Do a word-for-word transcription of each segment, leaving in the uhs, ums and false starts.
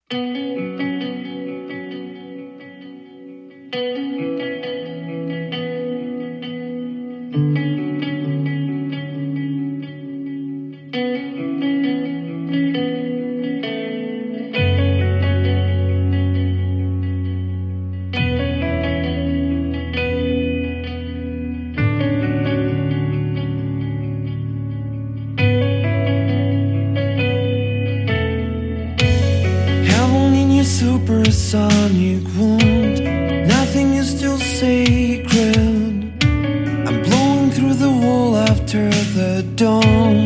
Supersonic wound, nothing is still sacred. I'm blowing through the wall after the dawn,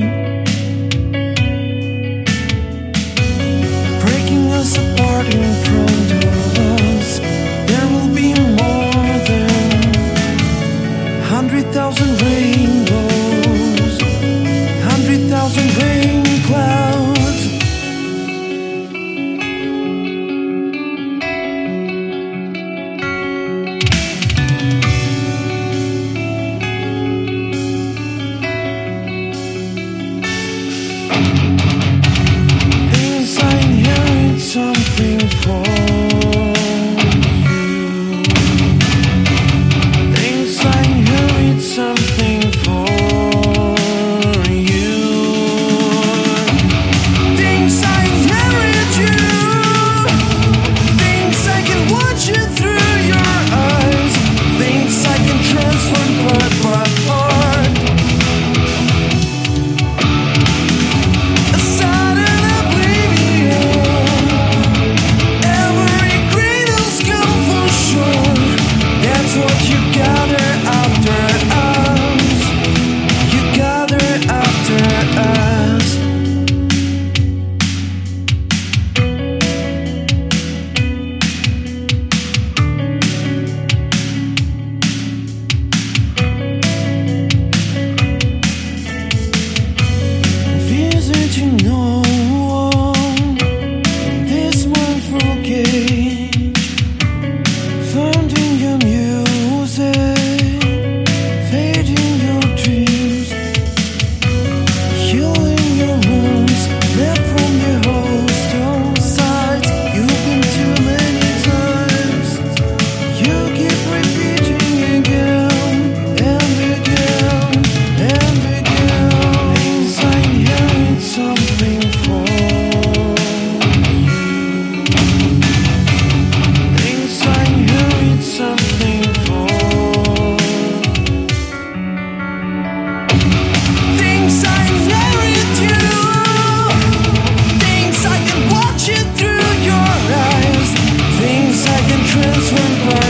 breaking us apart in front of us. There will be more than hundred thousand rainbows, hundred thousand rain clouds. Something for you. Things I inherit, something for you. Things I inherit you. Things I can watch it through your eyes. Things I can transform part by part. Transform